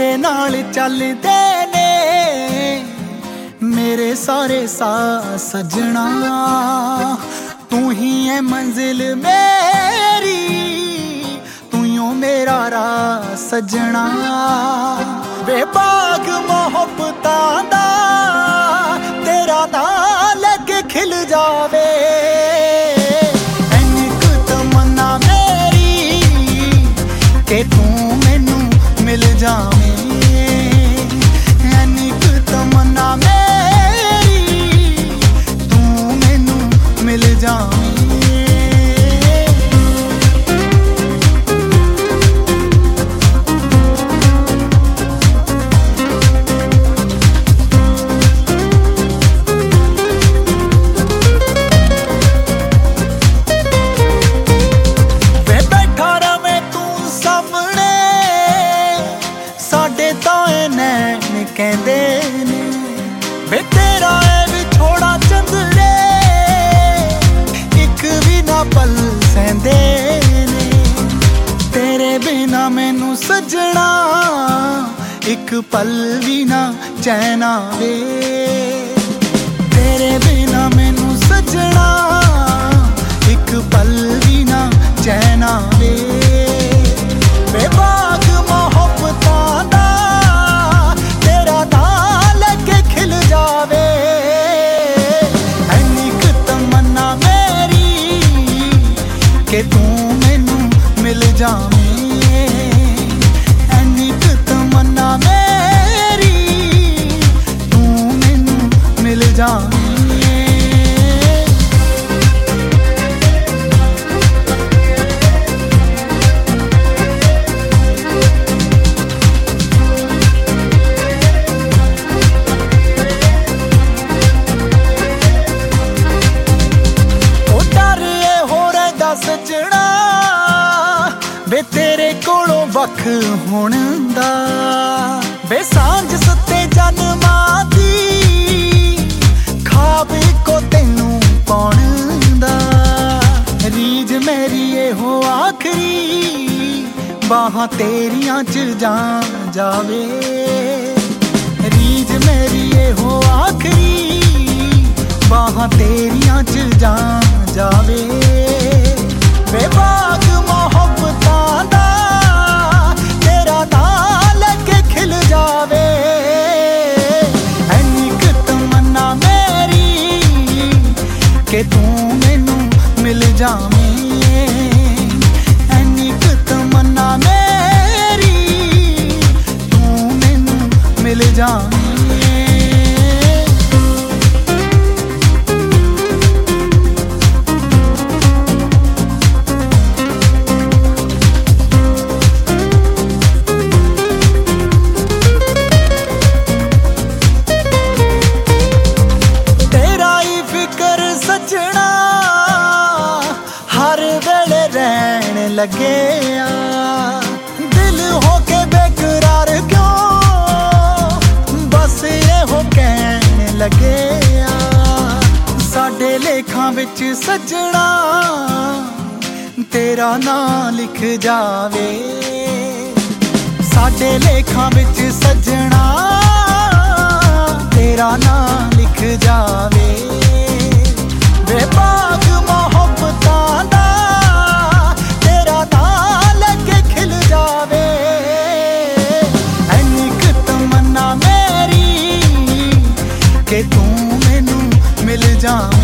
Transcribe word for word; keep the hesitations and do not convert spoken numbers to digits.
तेरे नाल चलदे ने मेरे सारे सा सजना। तू ही है मंजिल मेरी, तू यूं मेरा राह सजना। बेबाग मोहब्बतां दा तेरा नाम लगे खिल जावे। ऐनी क तमन्ना मेरी के तू मैनू मिल जावे। ऐनी क तमन्ना मेरी तू मैनू मिल जावे। कहंदे ने वे तेरा है विछोड़ा चंदरे, एक भी ना पल सहंदे ने। तेरे बिना मैनू सजना एक पल भी ना चैन आवे। तेरे बिना मैनू सजना एक पल भी ना चैन आवे। बेबाग मोहब्बतां दा के तू मैनू मिल जावे। ऐनी क तमन्ना मेरी तू मैनू मिल जावे। सजना वे तेरे कोलों वख होण दा, वे सांझ सत्ते जन्मां दी ख्वाब को तैनू पाउण दा। रीज मेरी एहो आखरी बाहां तेरियां च जा जावे। रीज मेरी एहो आखरी बाहां तेरियां च जा जावे। बेबाग मोहब्बतां दा तेरा नाम लगे खिल जावे। ऐनी क तमन्ना मेरी के तू मैनू मिल जावे। ऐनी क तमन्ना मेरी तू मैनू मिल जावे। सजना हर वेले रहन लगे आ दिल होके बेकरार क्यों बस ये हो कहन लगे आ। साडे लेखां विच सजना तेरा नाम लिख जावे। साडे लेखां विच सजना तेरा नाम लिख जावे। बेबाग मोहब्बतां दा तेरा नाम लगे खिल जावे। ऐनी क तमन्ना मेरी के तू मैनू मिल जावे।